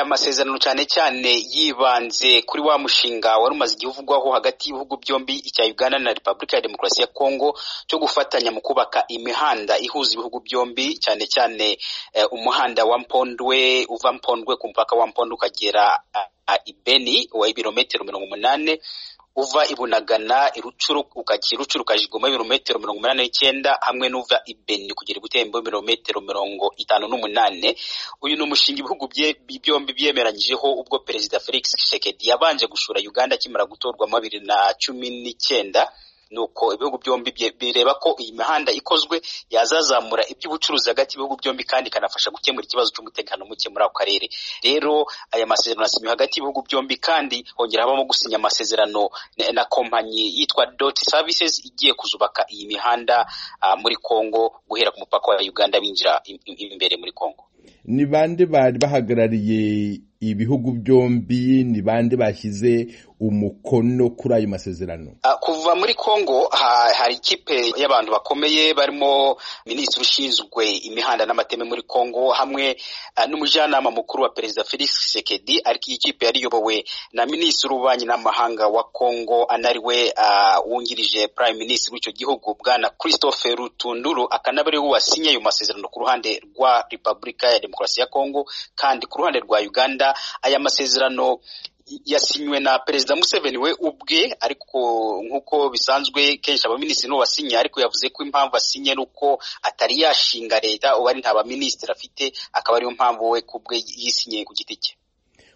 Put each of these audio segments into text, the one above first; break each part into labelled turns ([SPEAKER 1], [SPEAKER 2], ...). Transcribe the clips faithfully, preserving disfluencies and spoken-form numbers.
[SPEAKER 1] aya masezerano cyane cyane yibanze kuri wa mushinga wari umaze igihe uvugwaho hagati y'ibihugu byombi icya Uganda na Repubulika ya Demokarasi ya Kongo cyo gufatanya mu kubaka imihanda ihuza ibihugu byombi, cyane cyane uh, umuhanda wa Mpondwe uva Mpondwe ku mpaka wa Mpondwe ukagera uh, Ibeni wa ibirometero mirongo umunani, uva Ibunagana irucuru ukakira Rucuru ukajigoma ibirometero mirongo umunani n'icyenda, hamwe n'uva Ibeni kugera Butembo ibirometero mirongo itanu n'umunani. Uyu ni umushinga ibihugu byombi byemeranyijeho ubwo Perezida Felix Tshisekedi yabanje gushura Uganda akimara gutorwa mu bibiri na cumi n'icyenda. Nuko ibihugu byombi bireba ko iyi mihanda ikozwe yazazamura iby'ubucuruzi hagati y'ibihugu byombi kandi kanafasha gukemura ikibazo cy'umutekano muke muri ako karere. Rero aya masezerano asinywe hagati y'ibihugu byombi, kandi hongera habamo gusinya amasezerano na kompanyi yitwa Dot Services igiye kuzubaka iyi mihanda uh, muri Kongo guhera ku mupaka wa Uganda binjira imbere muri Kongo.
[SPEAKER 2] Ni bande bari bahagarariye ibihugu byombi? Ni bande bashyize umukono kuri ayo masezerano?
[SPEAKER 1] Uh, kuva muri Kongo ha, hari ikipe y'abantu bakomeye barimo minisitiri ushinzwe imihanda n'amateme muri Kongo hamwe uh, n'umujyanama mukuru wa Perezida Felix Tshisekedi, ariko iyi kipe yari yobowe na minisitiri w'ububanyi n'amahanga wa Kongo anariwe uh, wungirije prime minister w'icyo gihugu bwana Christophe Rutunduru, akanabari wasinye ayo masezerano ku ruhande rwa Repubulika ya Demokarasi ya Kongo, kandi ku ruhande rwa Uganda aya masezerano yasinywe na Perezida Museveni we ubwe, ariko nkuko bisanzwe kenshi abaminisitiri no basinye, ariko yavuze ko impamvu asinye nuko atari yashinga leta ubu ari nta baminisitiri afite, akaba ariyo mpamvu we kubwe yisinye ku giti cye.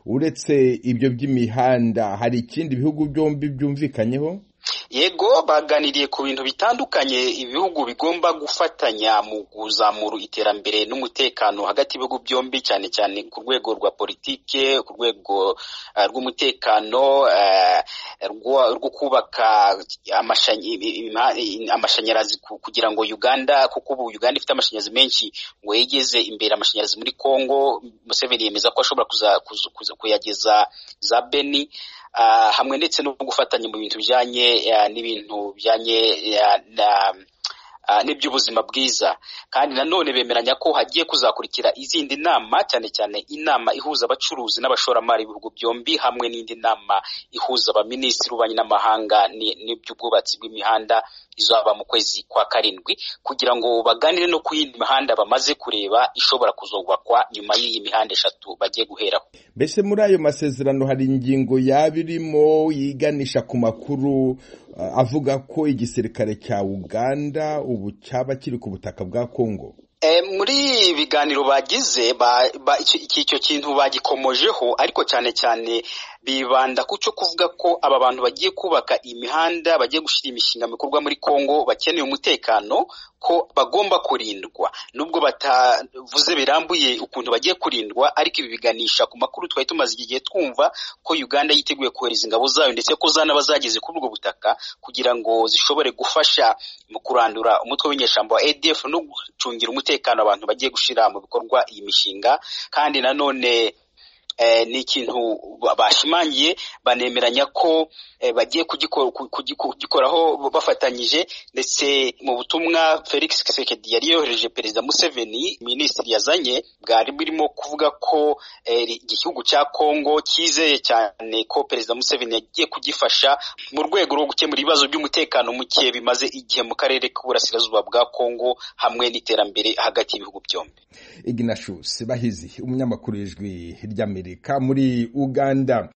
[SPEAKER 2] Uretse ibyo by'imihanda hari ikindi bihugu byombi byumvikanyeho?
[SPEAKER 1] Yego, baganiriye ku bintu bitandukanye ibihugu bigomba gufatanya mu kuzamura iterambere n'umutekano hagati y'ibihugu byombi, cyane cyane ku rwego rwa politike, ku rwego uh, rw'umutekano, uh, rwo kubaka amashanyarazi kugira ngo Uganda, kuko ubu Uganda ifite amashanyarazi menshi, ngo yegeze imbere amashanyarazi muri Kongo. Museveni yemeza ko ashobora kuza, kuza, kuza kuyageza za Beni. Uh, hamwe ndetse no gufatanya mu bintu bijanye uh, n'ibintu bijanye uh, na uh, n'iby'ubuzima bwiza. Kandi nanone bemeranya ko hagiye kuzakurikira izindi nama, cyane cyane inama ihuza abacuruzi n'abashoramari b'ibihugu byombi, hamwe n'indi nama ihuza abaminisitiri b'ububanyi n'amahanga n'iby'ubwubatsi bw'imihanda izaba mu kwezi kwa karindwi, kugira ngo baganire no ku yindi mihanda bamaze kureba ishobora kuzubakwa nyuma y'iyi mihanda eshatu bagiye guheraho.
[SPEAKER 2] Mbese muri ayo masezerano hari ingingo yabirimo yiganisha ku makuru uh, avuga ko igisirikare cya Uganda ubu cyaba kiri ku butaka bwa Kongo?
[SPEAKER 1] E, muri biganiro bagize ba, ba icyo kintu bagikomojeho, ariko cyane cyane bibanda kucyo kuvuga ko aba bantu bagiye kubaka imihanda, bagiye gushira imishinga mikorwa muri Kongo, bakeneye umutekano, ko bagomba kurindwa. Nubwo batavuze birambuye ukuntu bagiye kurindwa, ariko ibi biganisha ku makuru twari tumaze igihe twumva ko Uganda yiteguye kohereza ingabo zayo, ndetse ko zana bazageze kuri ubwo butaka kugira ngo zishobore gufasha mu kurandura umutwe w'inyeshyamba wa A D F no gucungira umutekano abantu bagiye gushira mu bikorwa iyi mishinga. Kandi nanone Eh, ni ikintu bashimangiye, banemeranya ko eh, bagiye kugikoraho bafatanyije. Ndetse mu butumwa Felix Tshisekedi yari yohereje Perezida Museveni, minisitiri yazanye bwari birimo kuvuga ko igihugu eh, cya Kongo cyizeye cyane ko Perezida Museveni yagiye kugifasha mu rwego rwo gukemura ibibazo by'umutekano muke bimaze igihe mu karere k'uburasirazuba bwa Kongo, hamwe n'iterambere hagati y'ibihugu byombi.
[SPEAKER 2] Ignatius Bahizi, umunyamakuru w'Ijwi ry'Amerika muri Uganda.